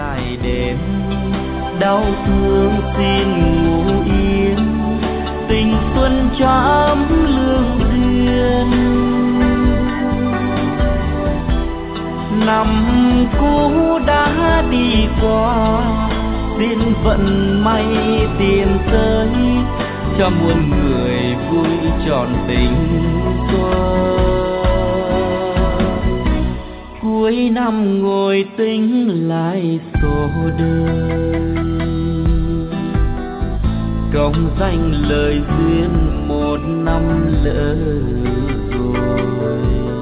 dài đêm đau thương xin ngủ yên, tình xuân cho ấm lương duyên. Năm cũ đã đi qua, xin vận may tìm tới cho muôn người vui trọn tình qua. Cuối năm ngồi tính lại số đời, công danh lời duyên một năm lỡ rồi.